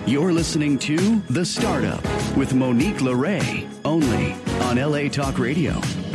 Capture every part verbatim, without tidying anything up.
You're listening to The Startup with Monique LeRae, only on L A Talk Radio.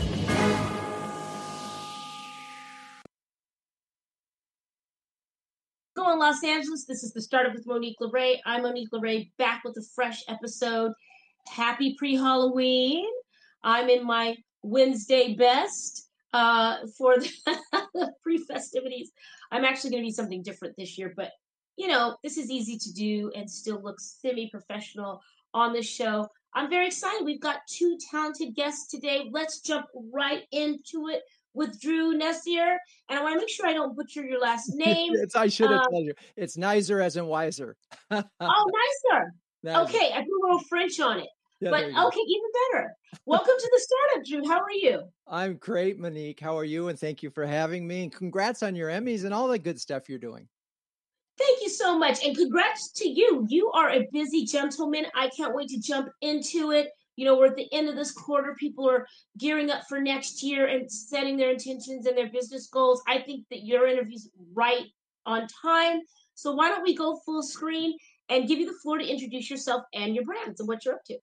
Hello in Los Angeles. This is The Startup with Monique LeRae. I'm Monique LeRae, back with a fresh episode. Happy pre-Halloween. I'm in my Wednesday best uh, for the pre-festivities. I'm actually going to be something different this year, but you know, this is easy to do and still look semi-professional on the show. I'm very excited. We've got two talented guests today. Let's jump right into it with Drew Nessier. And I want to make sure I don't butcher your last name. It's, I should have um, told you. It's Nizer as in wiser. Oh, nicer. Nizer. Okay, I put a little French on it. Yeah, but okay, even better. Welcome to The Startup, Drew. How are you? I'm great, Monique. How are you? And thank you for having me. And congrats on your Emmys and all the good stuff you're doing. Thank you so much. And congrats to you. You are a busy gentleman. I can't wait to jump into it. You know, we're at the end of this quarter. People are gearing up for next year and setting their intentions and their business goals. I think that your interview's right on time. So why don't we go full screen and give you the floor to introduce yourself and your brands and what you're up to.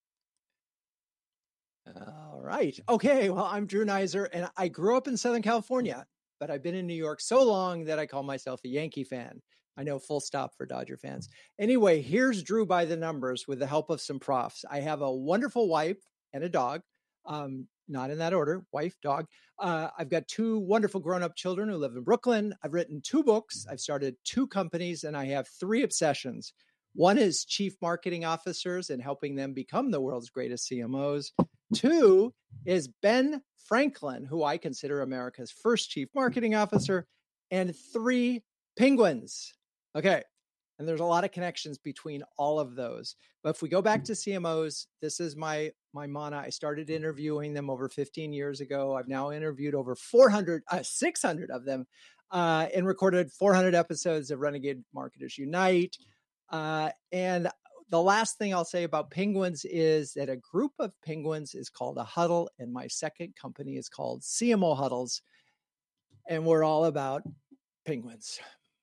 All right. Okay. Well, I'm Drew Nizer, and I grew up in Southern California, but I've been in New York so long that I call myself a Yankee fan. I know, full stop for Dodger fans. Anyway, here's Drew by the numbers with the help of some profs. I have a wonderful wife and a dog, um, not in that order, wife, dog. Uh, I've got two wonderful grown-up children who live in Brooklyn. I've written two books. I've started two companies, and I have three obsessions. One is chief marketing officers and helping them become the world's greatest C M Os. Two is Ben Franklin, who I consider America's first chief marketing officer. And three, penguins. Okay. And there's a lot of connections between all of those. But if we go back to C M Os, this is my, my mana. I started interviewing them over fifteen years ago. I've now interviewed over four hundred, uh, six hundred of them uh, and recorded four hundred episodes of Renegade Marketers Unite. Uh, and the last thing I'll say about penguins is that a group of penguins is called a huddle. And my second company is called C M O Huddles. And we're all about penguins.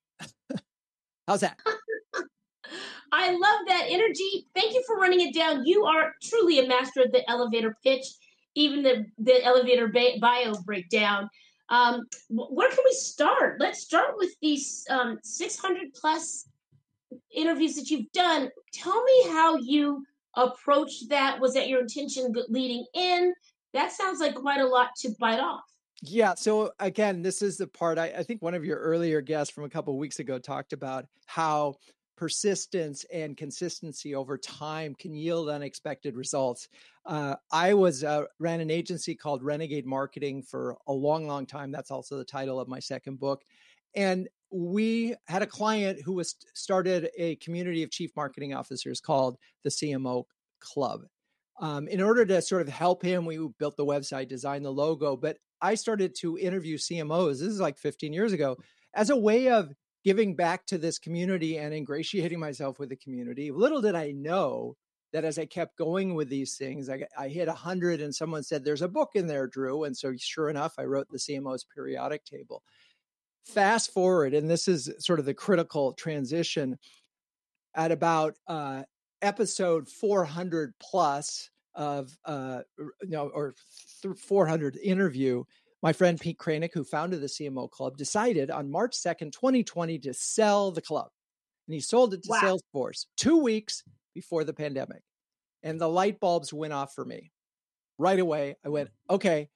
How's that? I love that energy. Thank you for running it down. You are truly a master of the elevator pitch, even the, the elevator ba- bio breakdown. Um, where can we start? Let's start with these um, six hundred plus interviews that you've done. Tell me how you approached that. Was that your intention leading in? That sounds like quite a lot to bite off. Yeah. So again, this is the part I, I think one of your earlier guests from a couple of weeks ago talked about how persistence and consistency over time can yield unexpected results. Uh, I was uh, ran an agency called Renegade Marketing for a long, long time. That's also the title of my second book. And we had a client who was started a community of chief marketing officers called the C M O Club. Um, in order to sort of help him, we built the website, designed the logo, but I started to interview C M Os. This is like fifteen years ago as a way of giving back to this community and ingratiating myself with the community. Little did I know that as I kept going with these things, I, I hit a hundred and someone said, there's a book in there, Drew. And so sure enough, I wrote the C M O's periodic table. Fast forward, and this is sort of the critical transition at about uh, episode four hundred plus of, uh, you know, or four hundred interview, my friend Pete Kranick, who founded the C M O Club, decided on March second, twenty twenty to sell the club. And he sold it to wow. Salesforce two weeks before the pandemic. And the light bulbs went off for me. Right away, I went, okay,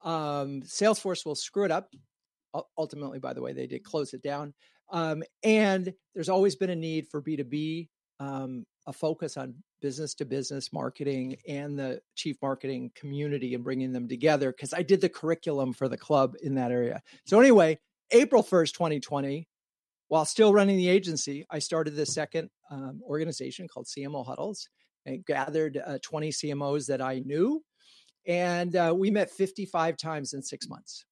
um, Salesforce will screw it up. Ultimately, by the way, they did close it down. Um, and there's always been a need for B two B, um, a focus on business to business marketing and the chief marketing community and bringing them together, because I did the curriculum for the club in that area. So anyway, April first, twenty twenty, while still running the agency, I started the second um, organization called C M O Huddles and gathered uh, twenty C M Os that I knew. And uh, we met fifty-five times in six months.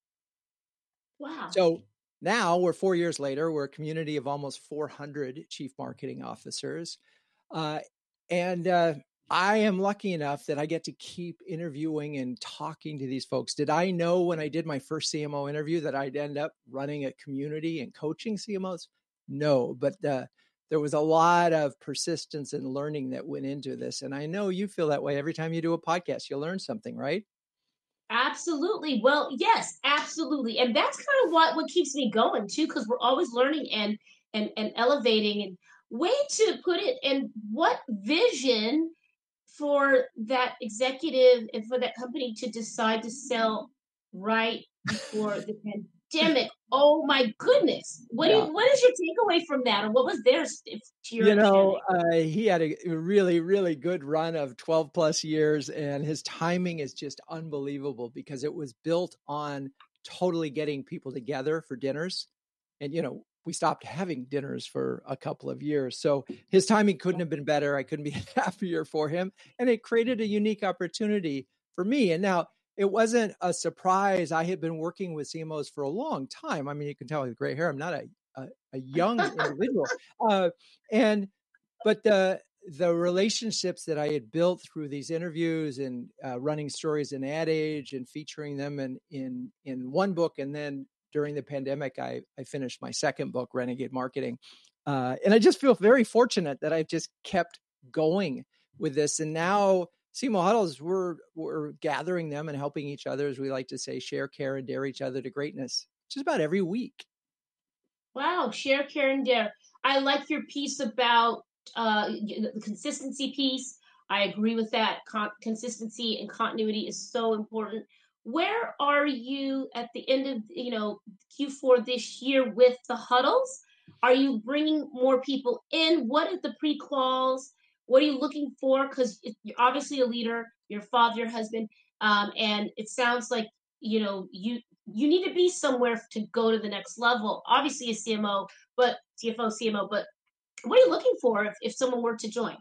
Wow. So now we're four years later, we're a community of almost four hundred chief marketing officers. Uh, and uh, I am lucky enough that I get to keep interviewing and talking to these folks. Did I know when I did my first C M O interview that I'd end up running a community and coaching C M Os? No, but the, there was a lot of persistence and learning that went into this. And I know you feel that way every time you do a podcast. You learn something, right? Absolutely. Well, yes, absolutely. And that's kind of what, what keeps me going too, because we're always learning and and and elevating. And way to put it, and what vision for that executive and for that company to decide to sell right before the pandemic. Oh my goodness. What Yeah. do you, what is your takeaway from that? Or what was theirs if, to your You know, understanding? uh, he had a really, really good run of twelve plus years, and his timing is just unbelievable because it was built on totally getting people together for dinners. And, you know, we stopped having dinners for a couple of years. So his timing couldn't have been better. I couldn't be happier for him. And it created a unique opportunity for me. And now it wasn't a surprise. I had been working with C M Os for a long time. I mean, you can tell with gray hair, I'm not a, a, a young individual. Uh, and, but the, the relationships that I had built through these interviews and uh, running stories in Ad Age and featuring them in, in, in one book, and then during the pandemic, I, I finished my second book, Renegade Marketing. Uh, and I just feel very fortunate that I've just kept going with this. And now C M O Huddles, we're, we're gathering them and helping each other, as we like to say, share, care, and dare each other to greatness, just about every week. Wow. Share, care, and dare. I like your piece about uh, the consistency piece. I agree with that. Con- consistency and continuity is so important. Where are you at the end of, you know, Q four this year with the huddles? Are you bringing more people in? What are the pre-quals? What are you looking for? Because you're obviously a leader, your father, your husband, um, and it sounds like, you know, you you need to be somewhere to go to the next level. Obviously a C M O, but C F O, C M O, but what are you looking for if, if someone were to join?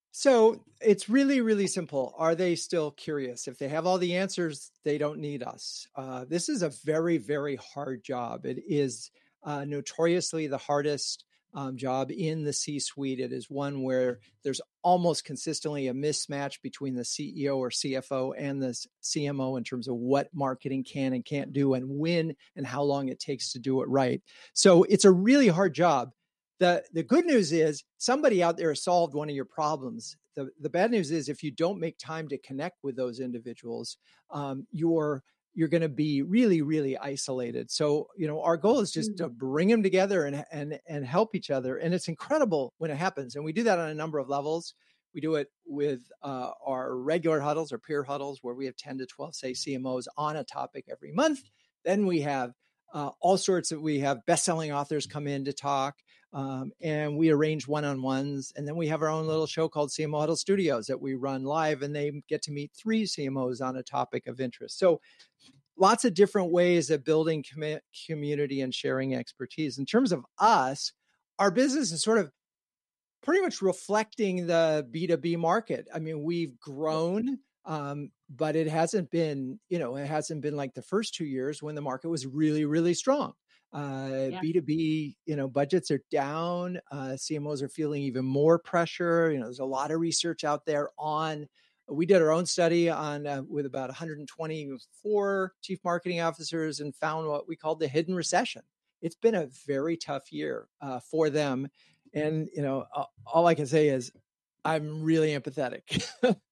So it's really, really simple. Are they still curious? If they have all the answers, they don't need us. Uh, this is a very, very hard job. It is uh, notoriously the hardest um, job in the C-suite. It is one where there's almost consistently a mismatch between the C E O or C F O and the C M O in terms of what marketing can and can't do and when and how long it takes to do it right. So it's a really hard job. The, the good news is somebody out there solved one of your problems. The, the bad news is if you don't make time to connect with those individuals, um, you're you're going to be really, really isolated. So, you know, our goal is just mm-hmm. to bring them together and, and, and help each other. And it's incredible when it happens. And we do that on a number of levels. We do it with uh, our regular huddles or peer huddles where we have ten to twelve, say, C M Os on a topic every month. Then we have uh, all sorts of, we have best-selling authors come in to talk. Um, and we arrange one-on-ones. And then we have our own little show called C M O Huddle Studios that we run live, and they get to meet three C M Os on a topic of interest. So lots of different ways of building com- community and sharing expertise. In terms of us, our business is sort of pretty much reflecting the B two B market. I mean, we've grown, um, but it hasn't been, you know, it hasn't been like the first two years when the market was really, really strong. Uh, yeah. B two B, you know, budgets are down. Uh, C M Os are feeling even more pressure. You know, there's a lot of research out there on, we did our own study on uh, with about one hundred twenty-four chief marketing officers and found what we called the hidden recession. It's been a very tough year uh, for them. And, you know, uh, all I can say is I'm really empathetic.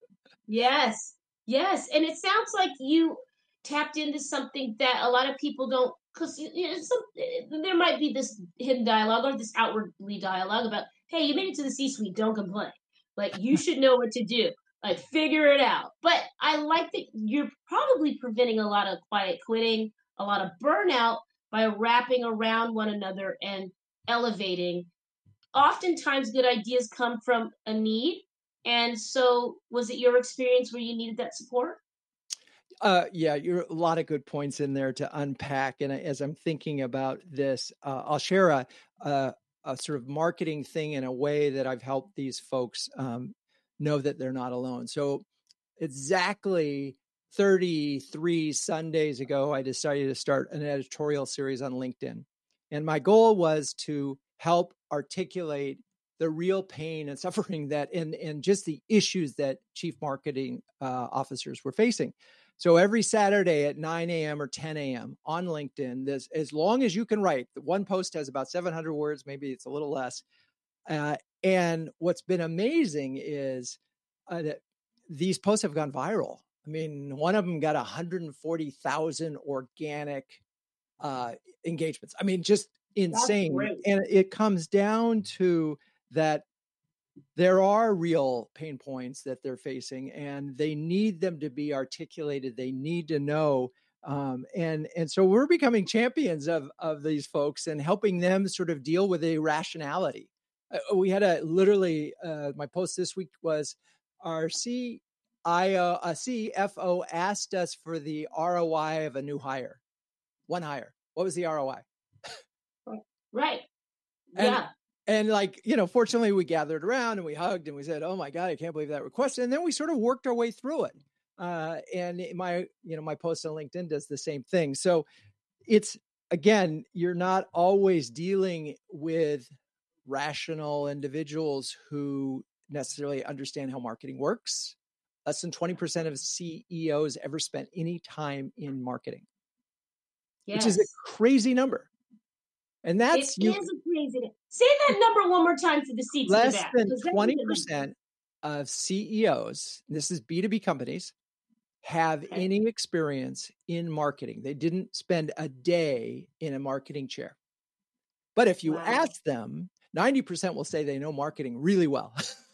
Yes. Yes. And it sounds like you tapped into something that a lot of people don't, because you know, some, there might be this hidden dialogue or this outwardly dialogue about, hey, you made it to the C-suite, don't complain. Like, you should know what to do. Like, figure it out. But I like that you're probably preventing a lot of quiet quitting, a lot of burnout by wrapping around one another and elevating. Oftentimes, good ideas come from a need. And so was it your experience where you needed that support? Uh, yeah, you're a lot of good points in there to unpack. And as I'm thinking about this, uh, I'll share a, a, a sort of marketing thing in a way that I've helped these folks um, know that they're not alone. So exactly thirty-three Sundays ago, I decided to start an editorial series on LinkedIn. And my goal was to help articulate the real pain and suffering that and, and just the issues that chief marketing uh, officers were facing. So every Saturday at nine a.m. or ten a.m. on LinkedIn, this, as long as you can write, the one post has about seven hundred words, maybe it's a little less. Uh, and what's been amazing is uh, that these posts have gone viral. I mean, one of them got one hundred forty thousand organic uh, engagements. I mean, just insane. And it comes down to that there are real pain points that they're facing, and they need them to be articulated. They need to know. Um, and and so we're becoming champions of of these folks and helping them sort of deal with irrationality. Uh, we had a literally uh, my post this week was our C I O, a C F O asked us for the R O I of a new hire, one hire. What was the R O I? Right. And, yeah. And like, you know, fortunately we gathered around and we hugged and we said, oh my God, I can't believe that request. And then we sort of worked our way through it. Uh, and my, you know, my post on LinkedIn does the same thing. So it's, again, you're not always dealing with rational individuals who necessarily understand how marketing works. Less than twenty percent of C E Os ever spent any time in marketing, yes. which is a crazy number. And that's it you, is a crazy. Say that number one more time for the seats. Less in the back, than twenty percent of C E Os, this is B two B companies, have okay. any experience in marketing. They didn't spend a day in a marketing chair. But if you wow. ask them, ninety percent will say they know marketing really well.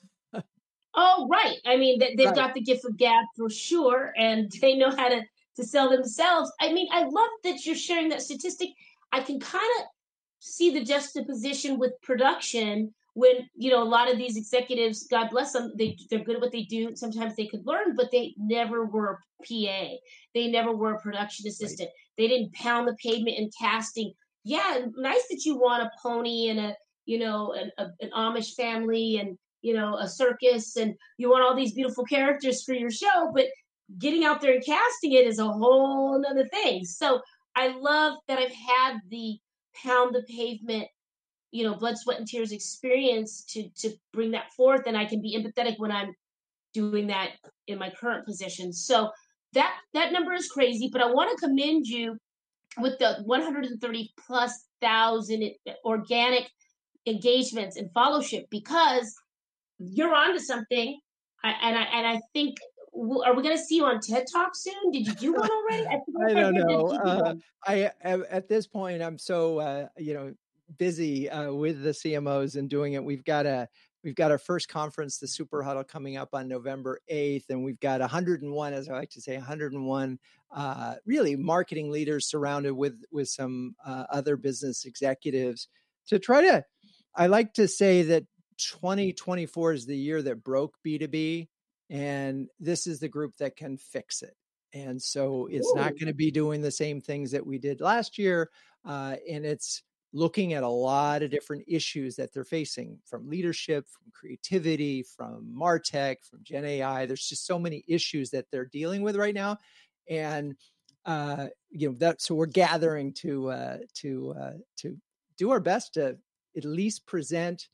Oh, right. I mean, they, they've right. got the gift of gab for sure, and they know how to, to sell themselves. I mean, I love that you're sharing that statistic. I can kind of see the juxtaposition with production when, you know, a lot of these executives, God bless them, they, they're good at what they do. Sometimes they could learn, but they never were a P A. They never were a production assistant. Right. They didn't pound the pavement in casting. Yeah, nice that you want a pony and a, you know, an, a, an Amish family and, you know, a circus, and you want all these beautiful characters for your show, but getting out there and casting it is a whole nother thing. So I love that I've had the pound the pavement, you know, blood, sweat, and tears experience to to bring that forth, and I can be empathetic when I'm doing that in my current position. So that that number is crazy, but I want to commend you with the one hundred thirty plus thousand organic engagements and fellowship, because you're onto something. I, and I and I think, are we going to see you on TED Talk soon? Did you do one already? I, I don't know. Uh, I at this point, I'm so uh, you know busy uh, with the C M Os and doing it. We've got a we've got our first conference, the Super Huddle, coming up on November eighth, and we've got one hundred one, as I like to say, one hundred one uh, really marketing leaders surrounded with with some uh, other business executives to try to. I like to say that twenty twenty-four is the year that broke B two B, and this is the group that can fix it. And so it's Ooh. Not going to be doing the same things that we did last year. Uh, and it's looking at a lot of different issues that they're facing, from leadership, from creativity, from MarTech, from Gen A I. There's just so many issues that they're dealing with right now. And, uh, you know, that, so we're gathering to, uh, to, uh, to do our best to at least present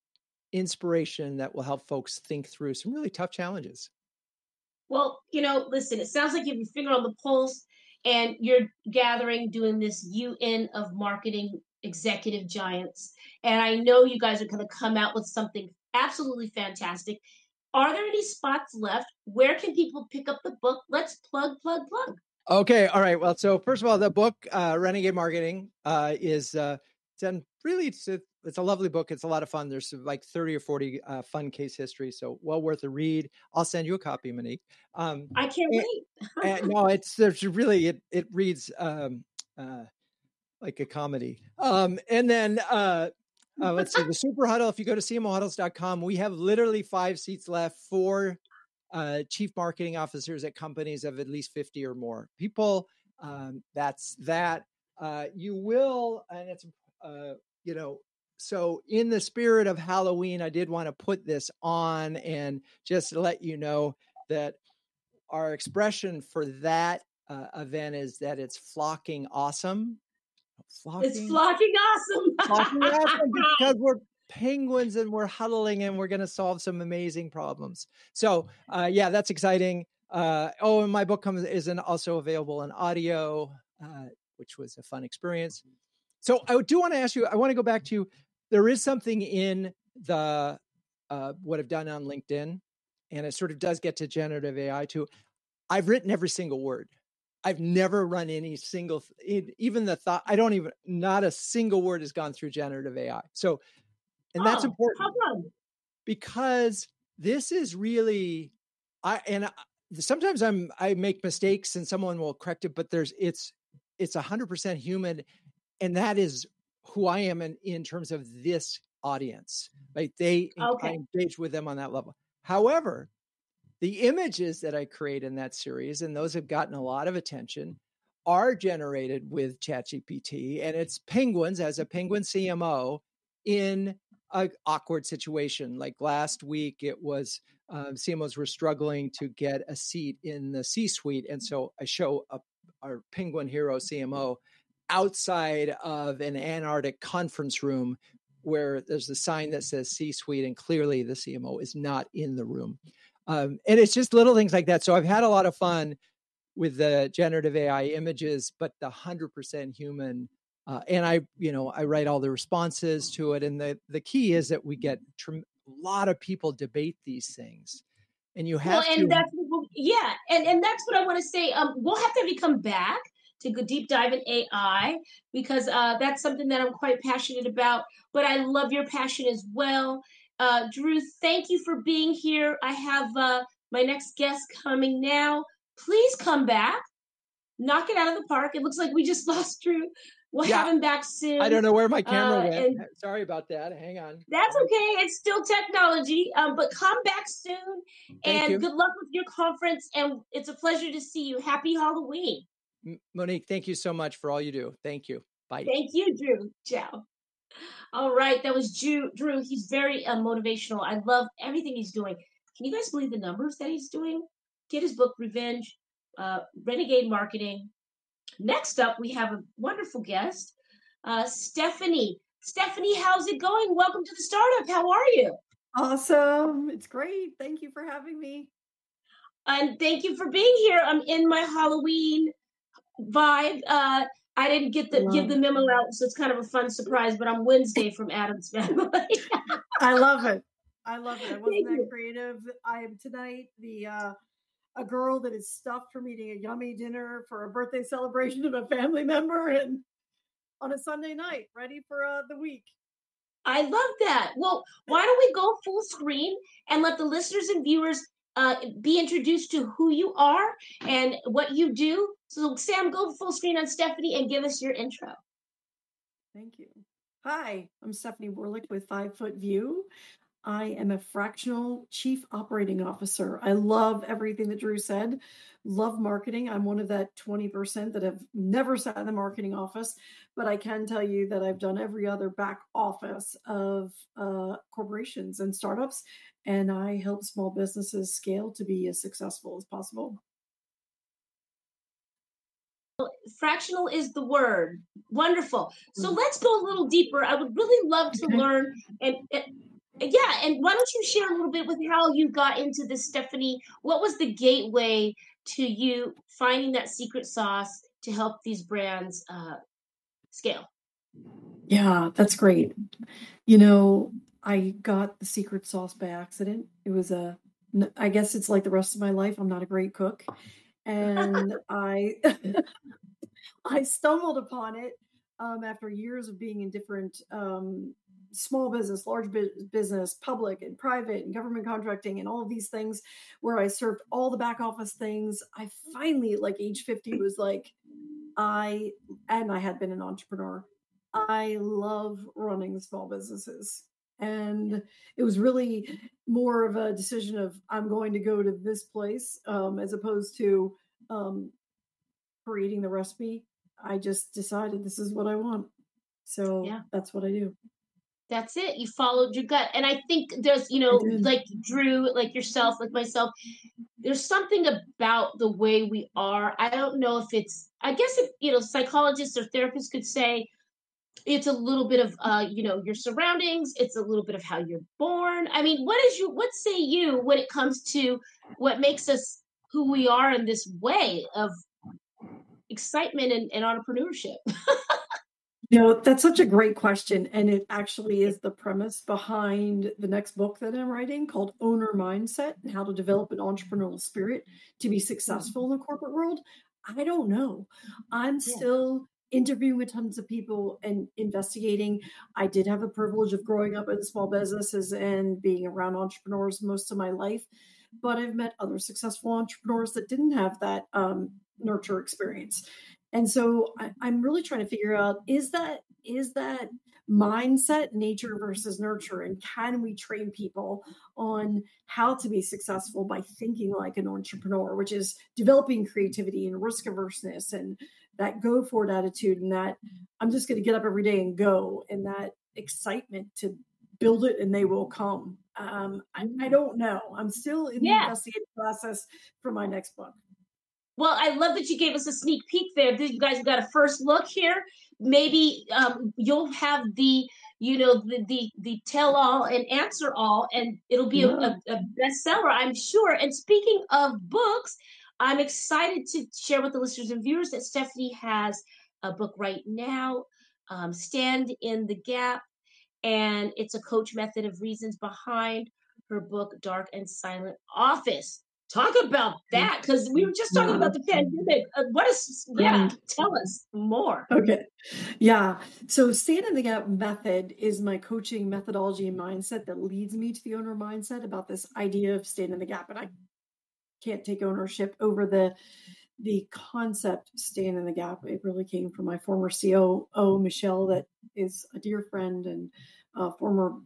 inspiration that will help folks think through some really tough challenges. Well, you know, listen, it sounds like you have your finger on the pulse, and you're gathering, doing this U N of marketing executive giants. And I know you guys are going to come out with something absolutely fantastic. Are there any spots left? Where can people pick up the book? Let's plug, plug, plug. Okay. All right. Well, so first of all, the book, uh, Renegade Marketing, uh, is uh, done really, it's a, it's a lovely book. It's a lot of fun. There's like thirty or forty uh, fun case histories. So well worth a read. I'll send you a copy, Monique. Um, I can't and, wait. and, no, it's there's really, it, it reads um, uh, like a comedy. Um, and then uh, uh, let's see, the Super Huddle. If you go to C M O huddles dot com, we have literally five seats left for uh, chief marketing officers at companies of at least fifty or more people. Um, that's that. Uh, you will, and it's, uh, you know, so in the spirit of Halloween, I did want to put this on and just let you know that our expression for that uh, event is that it's flocking awesome. Flocking, it's flocking awesome. Flocking awesome because we're penguins and we're huddling and we're going to solve some amazing problems. So uh, yeah, that's exciting. Uh, oh, and my book comes is an, also available in audio, uh, which was a fun experience. So I do want to ask you, I want to go back to, there is something in the uh, what I've done on LinkedIn, and it sort of does get to generative A I too. I've written every single word. I've never run any single, even the thought, I don't even, not a single word has gone through generative A I. So, and oh, that's important. How come? Because this is really, I, and I, sometimes I'm, I make mistakes and someone will correct it, but there's, it's, it's a hundred percent human. And that is who I am in, in terms of this audience, right? They, okay. I engage with them on that level. However, the images that I create in that series, and those have gotten a lot of attention, are generated with ChatGPT, and it's penguins as a penguin C M O in an awkward situation. Like last week, it was um, C M Os were struggling to get a seat in the C-suite, and so I show a, our penguin hero C M O outside of an Antarctic conference room where there's a sign that says C-suite, and clearly the C M O is not in the room. Um, and it's just little things like that. So I've had a lot of fun with the generative A I images, but the one hundred percent human. Uh, and I, you know, I write all the responses to it. And the, the key is that we get tr- a lot of people debate these things. And you have well, and to. That's, yeah. And, and that's what I want to say. Um, we'll have to have you come back to go deep dive in A I, because uh, that's something that I'm quite passionate about. But I love your passion as well. Uh, Drew, thank you for being here. I have uh, my next guest coming now. Please come back. Knock it out of the park. It looks like we just lost Drew. We'll yeah. have him back soon. I don't know where my camera uh, went. Sorry about that. Hang on. That's okay. It's still technology. Um, but come back soon. Thank and you. Good luck with your conference. And it's a pleasure to see you. Happy Halloween. Monique, thank you so much for all you do. Thank you. Bye. Thank you, Drew. Ciao. All right, that was Drew. Drew, he's very uh, motivational. I love everything he's doing. Can you guys believe the numbers that he's doing? Get his book, Revenge, uh, Renegade Marketing. Next up, we have a wonderful guest, uh, Stephanie. Stephanie, how's it going? Welcome to the startup. How are you? Awesome. It's great. Thank you for having me. And thank you for being here. I'm in my Halloween vibe. Uh, I didn't get the give the memo out, so it's kind of a fun surprise, but I'm Wednesday from Addams Family. I love it. I love it. I wasn't that creative. I am tonight the uh, a girl that is stuffed from eating a yummy dinner for a birthday celebration of a family member, and on a Sunday night, ready for uh, the week. I love that. Well, why don't we go full screen and let the listeners and viewers uh, be introduced to who you are and what you do. So, Sam, go full screen on Stephanie and give us your intro. Thank you. Hi, I'm Stephanie Warlick with Five Foot View. I am a fractional chief operating officer. I love everything that Drew said. Love marketing. I'm one of that twenty percent that have never sat in the marketing office, but I can tell you that I've done every other back office of uh, corporations and startups, and I help small businesses scale to be as successful as possible. Fractional is the word. Wonderful. So let's go a little deeper. I would really love to okay. learn and, and yeah, and why don't you share a little bit with how you got into this, Stephanie? What was the gateway to you finding that secret sauce to help these brands uh, scale? Yeah, that's great. You know, I got the secret sauce by accident. It was a, I guess it's like the rest of my life. I'm not a great cook. And I, I stumbled upon it um, after years of being in different um, small business, large business, public and private and government contracting and all of these things where I served all the back office things. I finally, like age fifty, was like, I, and I had been an entrepreneur. I love running small businesses. And it was really more of a decision of I'm going to go to this place um, as opposed to um, creating the recipe. I just decided this is what I want. So yeah. That's what I do. That's it. You followed your gut. And I think there's, you know, like Drew, like yourself, like myself, there's something about the way we are. I don't know if it's, I guess if, you know, psychologists or therapists could say, it's a little bit of, uh, you know, your surroundings. It's a little bit of how you're born. I mean, what is you, what say you when it comes to what makes us who we are in this way of excitement and, and entrepreneurship? You know, that's such a great question. And it actually is the premise behind the next book that I'm writing called Owner Mindset and How to Develop an Entrepreneurial Spirit to be Successful in the Corporate World. I don't know. I'm Yeah. still interviewing with tons of people and investigating. I did have the privilege of growing up in small businesses and being around entrepreneurs most of my life, but I've met other successful entrepreneurs that didn't have that um, nurture experience. And so I, I'm really trying to figure out, is that is that mindset nature versus nurture? And can we train people on how to be successful by thinking like an entrepreneur, which is developing creativity and risk averseness and that go for it attitude and that I'm just going to get up every day and go, and that excitement to build it and they will come. Um, I, I don't know. I'm still in the Yeah. investigative process for my next book. Well, I love that you gave us a sneak peek there. You guys got a first look here. Maybe um, you'll have the, you know, the the, the tell all and answer all, and it'll be a, Yeah. a, a bestseller, I'm sure. And speaking of books, I'm excited to share with the listeners and viewers that Stephanie has a book right now, um, Stand in the Gap, and it's a coach method of reasons behind her book, Dark and Silent Office. Talk about that, because we were just talking Yeah. about the pandemic. Uh, what is, yeah, Right. tell us more. Okay. Yeah. So Stand in the Gap method is my coaching methodology and mindset that leads me to the owner mindset about this idea of stand in the gap. And I can't take ownership over the the concept stand in the gap. It really came from my former C O O, Michelle, that is a dear friend and a former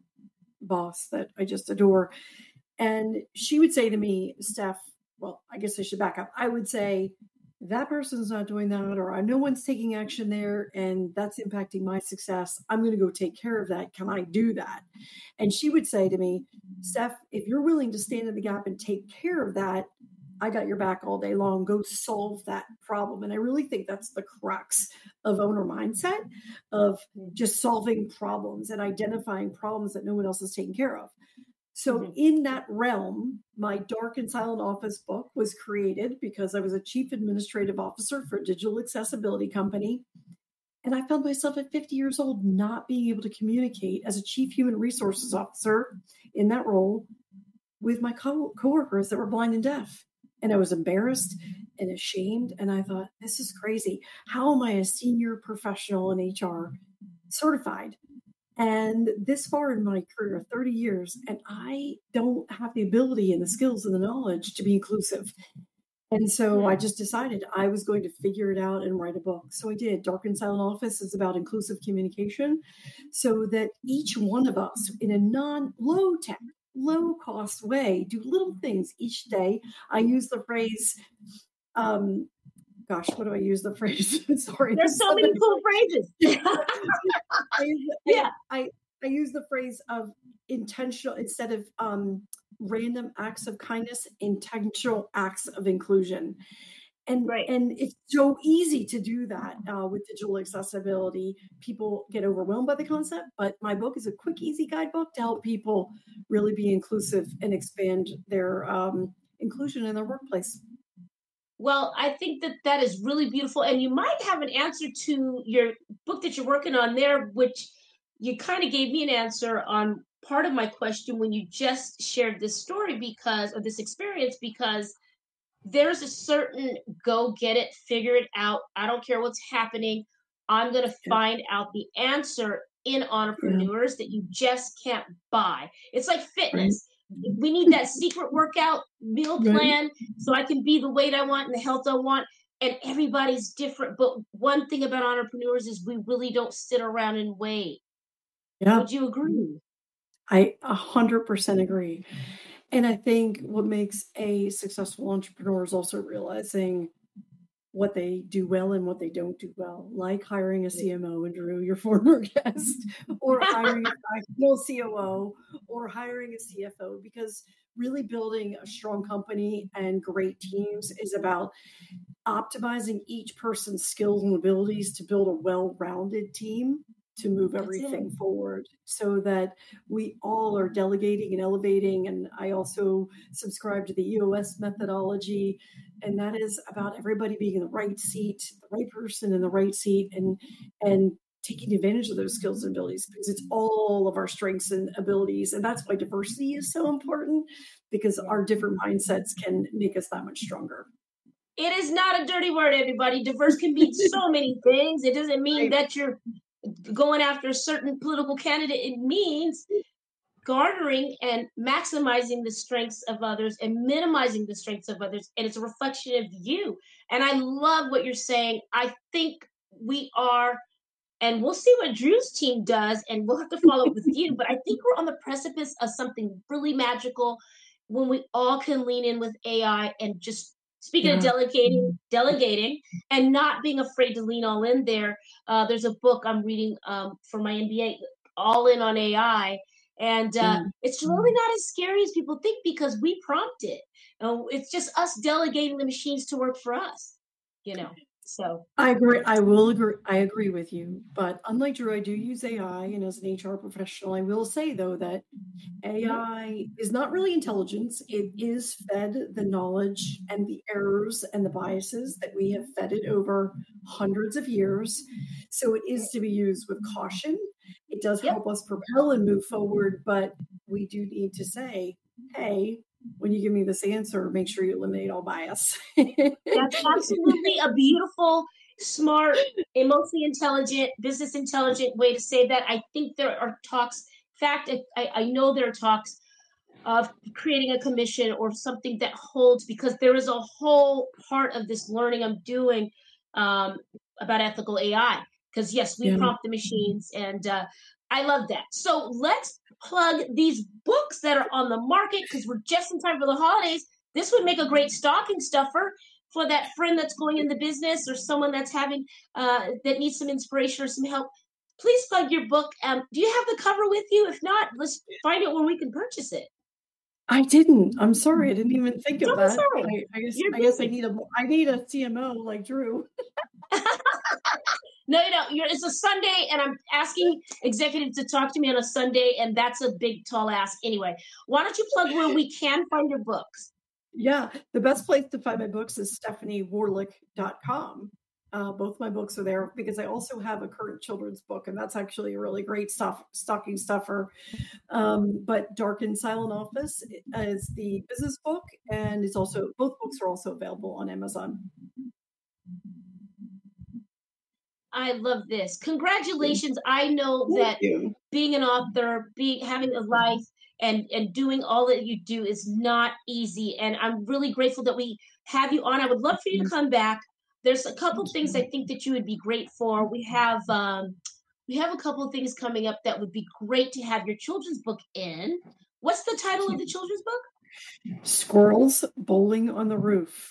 boss that I just adore. And she would say to me, Steph, well, I guess I should back up. I would say, that person's not doing that, or no one's taking action there, and that's impacting my success. I'm going to go take care of that. Can I do that? And she would say to me, Steph, if you're willing to stand in the gap and take care of that, I got your back all day long. Go solve that problem. And I really think that's the crux of owner mindset, of just solving problems and identifying problems that no one else is taking care of. So Mhm. in that realm, my Dark and Silent Office book was created because I was a chief administrative officer for a digital accessibility company. And I found myself at fifty years old not being able to communicate as a chief human resources officer in that role with my co- coworkers that were blind and deaf. And I was embarrassed and ashamed. And I thought, this is crazy. How am I a senior professional in H R certified? And this far in my career, thirty years, and I don't have the ability and the skills and the knowledge to be inclusive. And so I just decided I was going to figure it out and write a book. So I did. Dark and Silent Office is about inclusive communication so that each one of us, in a non low tech, low cost way, do little things each day. I use the phrase, um, gosh, what do I use the phrase? Sorry. There's so many cool phrases. I, Yeah. I, I use the phrase of intentional instead of um, random acts of kindness, intentional acts of inclusion. And, Right. and it's so easy to do that uh, with digital accessibility. People get overwhelmed by the concept, but my book is a quick, easy guidebook to help people really be inclusive and expand their um, inclusion in their workplace. Well, I think that that is really beautiful. And you might have an answer to your book that you're working on there, which you kind of gave me an answer on part of my question when you just shared this story because of this experience, because there's a certain go get it, figure it out. I don't care what's happening. I'm going to Yeah. find out the answer in Yeah. entrepreneurs that you just can't buy. It's like Right. fitness. We need that secret workout meal Right. plan so I can be the weight I want and the health I want. And everybody's different. But one thing about entrepreneurs is we really don't sit around and wait. Yeah. Would you agree? I a hundred percent agree. And I think what makes a successful entrepreneur is also realizing what they do well and what they don't do well, like hiring a C M O, and Drew, your former guest, or hiring a fractional C O O, or hiring a C F O, because really building a strong company and great teams is about optimizing each person's skills and abilities to build a well-rounded team to move That's it. everything forward so that we all are delegating and elevating. And I also subscribe to the E O S methodology, and that is about everybody being in the right seat, the right person in the right seat, and and taking advantage of those skills and abilities, because it's all of our strengths and abilities. And that's why diversity is so important, because our different mindsets can make us that much stronger. It is not a dirty word, everybody. Diverse can mean so many things. It doesn't mean Right. that you're going after a certain political candidate. It means garnering and maximizing the strengths of others and minimizing the strengths of others. And it's a reflection of you. And I love what you're saying. I think we are, and we'll see what Drew's team does, and we'll have to follow up with you. But I think we're on the precipice of something really magical when we all can lean in with A I and just, speaking Yeah. of delegating, delegating, and not being afraid to lean all in there. Uh, there's a book I'm reading um, for my M B A, All In on A I. And uh, Mm. it's really not as scary as people think, because we prompt it. Uh, it's just us delegating the machines to work for us, you know. So I agree. I will agree. I agree with you. But unlike Drew, I do use A I, and as an H R professional, I will say though that A I is not really intelligence. It is fed the knowledge and the errors and the biases that we have fed it over hundreds of years. So it is to be used with caution. It does Yep. help us propel and move forward, but we do need to say, hey, when you give me this answer, make sure you eliminate all bias. that's absolutely a beautiful, smart, emotionally intelligent, business intelligent way to say that. I think there are talks. In fact, I, I know there are talks of creating a commission or something that holds, because there is a whole part of this learning I'm doing um, about ethical A I. Because yes, we Yeah. prompt the machines, and uh, I love that. So let's plug these books that are on the market, because we're just in time for the holidays. This would make a great stocking stuffer for that friend that's going in the business, or someone that's having uh, that needs some inspiration or some help. Please plug your book. Um, do you have the cover with you? If not, let's find out where we can purchase it. I didn't. I'm sorry. I didn't even think of Don't be that. sorry. I, I guess You're I guess I busy. need a I need a C M O like Drew. No, you know, you're, it's a Sunday, and I'm asking executives to talk to me on a Sunday, and that's a big, tall ask. Anyway, why don't you plug where we can find your books? Yeah, the best place to find my books is stephanie warlick dot com. Uh, both my books are there, because I also have a current children's book, and that's actually a really great stuff stocking stuffer. Um, but Dark and Silent Office is the business book, and it's also both books are also available on Amazon. I love this. Congratulations. I know Thank that you. being an author, being having a life, and and doing all that you do is not easy. And I'm really grateful that we have you on. I would love for you to come back. There's a couple things I think that you would be great for. We have um, we have a couple of things coming up that would be great to have your children's book in. What's the title of the children's book? Squirrels Bowling on the Roof.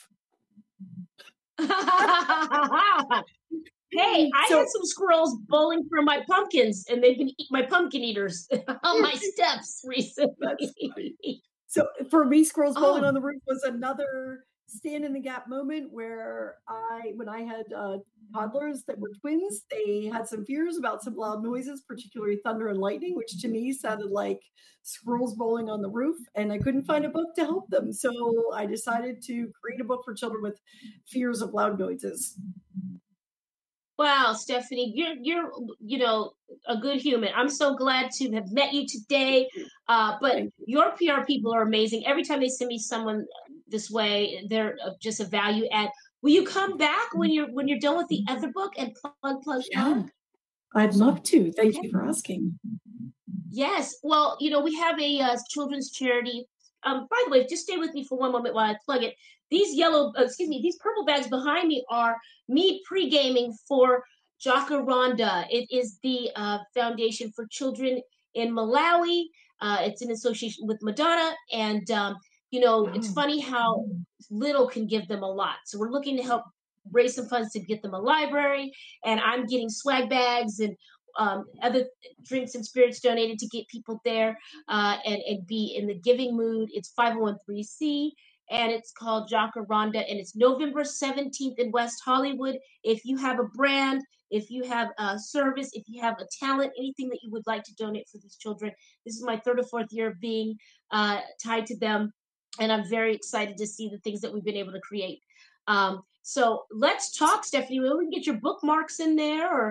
Hey, I So- had some squirrels bowling for my pumpkins, and they've been eat my pumpkin eaters on my steps recently. That's funny. So for me, Squirrels Bowling Oh. on the Roof was another stand in the gap moment where I, when I had uh, toddlers that were twins, they had some fears about some loud noises, particularly thunder and lightning, which to me sounded like squirrels bowling on the roof. And I couldn't find a book to help them. So I decided to create a book for children with fears of loud noises. Wow, Stephanie, you're you're you know a good human. I'm so glad to have met you today. Uh, but Thank you. your P R people are amazing. Every time they send me someone this way, they're uh, just a value add. Will you come back when you're when you're done with the other book and plug plug Yeah, plug? I'd love to. Thank Okay. you for asking. Yes. Well, you know, we have a uh, children's charity. Um, by the way, just stay with me for one moment while I plug it. These yellow, uh, excuse me, these purple bags behind me are me pre-gaming for Jacaranda. It is the uh, Foundation for Children in Malawi. Uh, it's in association with Madonna. And, um, you know, it's Oh. funny how little can give them a lot. So we're looking to help raise some funds to get them a library. And I'm getting swag bags and um, other drinks and spirits donated to get people there uh, and, and be in the giving mood. It's five oh one c three, and it's called Jacaranda, and it's November seventeenth in West Hollywood. If you have a brand, if you have a service, if you have a talent, anything that you would like to donate for these children, this is my third or fourth year of being uh, tied to them, and I'm very excited to see the things that we've been able to create. Um, so let's talk, Stephanie. Maybe we can get your bookmarks in there, or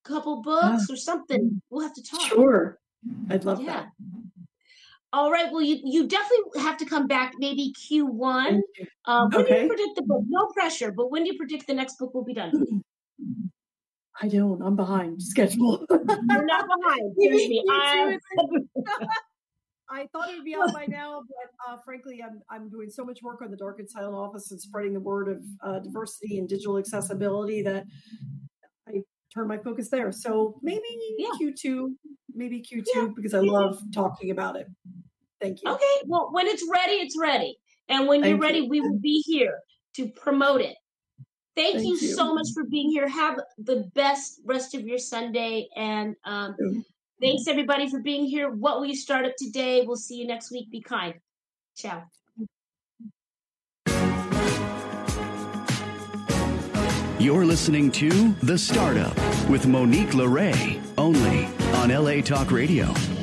couple books yeah. or something. We'll have to talk. Sure. I'd love yeah. that. All right. Well, you, you definitely have to come back maybe Q one. Um, when okay. do you predict the book? No pressure, but when do you predict the next book will be done? I don't. I'm behind schedule. You're not behind. Excuse me. I... I thought it would be out by now, but uh, frankly, I'm I'm doing so much work on the Dark and Silent Office and spreading the word of uh, diversity and digital accessibility that I turn my focus there. So maybe yeah. Q two, maybe Q two, yeah. because I love talking about it. Thank you. Okay. Well, when it's ready, it's ready. And when Thank you're ready, you. we will be here to promote it. Thank, Thank you, you so much for being here. Have the best rest of your Sunday. And um, thanks, everybody, for being here. What will you start up today? We'll see you next week. Be kind. Ciao. You're listening to The Startup with Monique LeRae, only on L A Talk Radio.